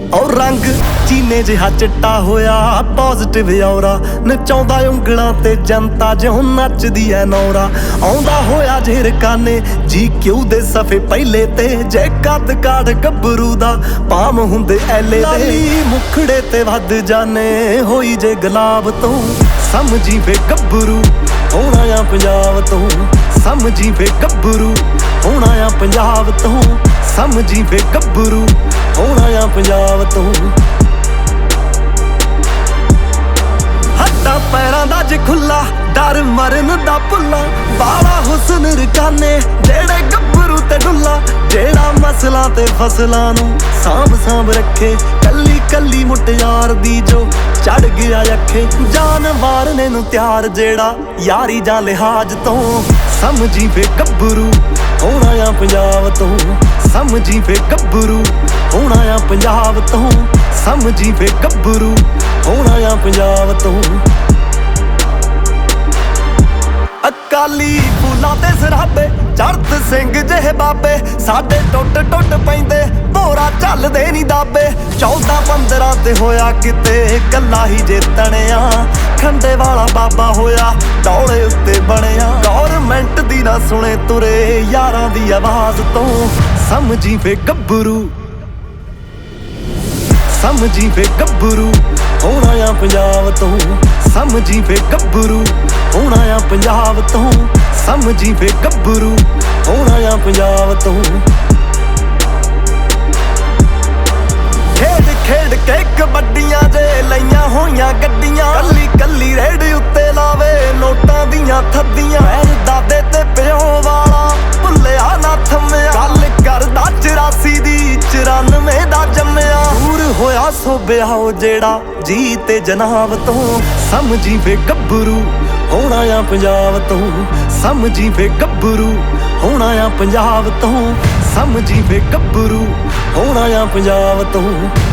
ਔਰ ਰੰਗ ਚੀਨੇ ਜਿਹਾ ਚਿੱਟਾ ਹੋਇਆ ਪੋਜ਼ਿਟਿਵ ਔਰਾ ਨਚਾਉਂਦਾ ਉਂਗਲਾਂ ਤੇ ਜਨਤਾ ਜਿਉਂ ਨੱਚਦੀ ਐ ਨੌਰਾ ਆਉਂਦਾ ਹੋਇਆ ਝਿਰਕਾਨੇ ਜੀ ਕਿਉਂ ਦੇ ਸਫੇ ਪਹਿਲੇ ਤੇ ਜੇ ਕੱਦ ਕਾੜ ਗੱਭਰੂ ਦਾ ਪਾਮ ਹੁੰਦੇ ਐਲੇ ਦੇ ਮੁਖੜੇ ਤੇ ਵੱਧ ਜਾਣੇ ਹੋਈ ਜੇ ਗੁਲਾਬ ਤੋਂ ਸਮਝੀ ਵੇ ਗੱਭਰੂ ਹੋਣਾ ਆ ਪੰਜਾਬ ਤੋਂ ਸਮਝੀ ਵੇ ਗੱਭਰੂ ਹੋਣਾ ਆ ਪੰਜਾਬ ਤੋਂ ਸਮਝੀ ਵੇ ਗੱਭਰੂ ਹੋਣਾ ਆ ਪੰਜਾਬ ਤੋਂ ਹੱਥਾਂ ਪੈਰਾਂ ਦਾ ਜੇ ਖੁੱਲਾ ਡਰ ਮਰਨ ਦਾ ਭੁੱਲਾ ਬਾਲਾ ਹੁਸਨ ਰਕਾਨੇ ਜਿਹੜੇ ਗੱਭਰੂ ਤੇ ਡੁੱਲਾ ਜਿਹੜਾ ਮਸਲਾਂ ਤੇ ਫਸਲਾਂ ਨੂੰ ਸਾਂਭ ਰੱਖੇ ਕੱਲੀ ਕੱਲੀ ਮੁਟਿਆਰ ਦੀ ਜੋ ਚੜ ਗਿਆ ਅੱਖੇ ਜਾਨ ਮਾਰਨੇ ਨੂੰ ਤਿਆਰ ਜਿਹੜਾ ਯਾਰੀ ਜਾਂ ਲਿਹਾਜ਼ ਤੋਂ ਸਮਝੀ ਵੇ ਗੱਭਰੂ ਹੋਣਾ ਆ ਪੰਜਾਬ ਤੋਂ ਸਮਝੀ ਵੇ ਗੱਭਰੂ ਹੋਣਾ ਆ ਪੰਜਾਬ ਤੋਂ ਸਮਝੀ ਵੇ ਗੱਭਰੂ ਹੋਣਾ ਆ ਪੰਜਾਬ ਤੋਂ ਅਕਾਲੀ ਫੂਲਾਂ ਤੇ ਸਰਾਬੇ ਚੜ੍ਹਤ ਸਿੰਘ ਜਿਹੇ ਬਾਬੇ ਸਾਡੇ ਟੁੱਟ ਪੈਂਦੇ ਭੋਰਾ ਚੱਲਦੇ ਨੀ ਦਾਬੇ 14-15 ਤੇ ਹੋਇਆ ਕਿਤੇ ਕੱਲਾ ਹੀ ਜਿੱਤਣਿਆ ਖੰਡੇ ਵਾਲਾ ਬਾਬਾ ਹੋਇਆ ਡੌਲੇ ਉੱਤੇ ਬਣਿਆ ਗੌਰਮੈਂਟ ਦੀ ਨਾ ਸੁਣੇ ਤੁਰੇ ਯਾਰਾਂ ਦੀ ਆਵਾਜ਼ ਤੋਂ ਸਮਝੀ ਵੇ ਗੱਭਰੂ ਸਮਝੀ ਵੇ ਗੱਭਰੂ ਹੋਣਾ ਆ ਪੰਜਾਬ ਤੋਂ ਸਮਝੀ ਵੇ ਗੱਭਰੂ ਹੋਣਾ ਆ ਪੰਜਾਬ ਤੋਂ ਸਮਝੀ ਵੇ ਗੱਭਰੂ ਹੋਣਾ ਆ ਪੰਜਾਬ ਤੋਂ ਖੇਡ ਕੇ ਕਬੱਡੀਆਂ ਜੇ ਲਈਆਂ ਹੋਈਆਂ ਗੱਡੀਆਂ ਕੱਲੀ ਰੇਡ ਉੱਤੇ ਲਾਵੇ ਨੋਟਾਂ ਦੀਆਂ ਥੱਦੀਆਂ ਦਾਦੇ ਤੇ ਪਿਓ ਵਾਲਾ ਭੁੱਲਿਆ ਨਾ ਥੰਮਿਆ ਗੱਲ ਕਰਦਾ 84 ਦੀ 94 ਦਾ ਜੰਮਿਆ ਦੂਰ ਹੋਇਆ ਸੋਬਿਆ ਉਹ ਜਿਹੜਾ ਜੀ ਤੇ ਜਨਾਬ ਤੋਂ ਸਮਝੀ ਵੇ ਗੱਭਰੂ ਹੋਣਾ ਆ ਪੰਜਾਬ ਤੋਂ ਸਮਝੀ ਵੇ ਗੱਭਰੂ ਹੋਣਾ ਆ ਪੰਜਾਬ ਤੋਂ ਸਮਝੀ ਵੇ ਗੱਭਰੂ ਹੋਣਾ ਆ ਪੰਜਾਬ ਤੋਂ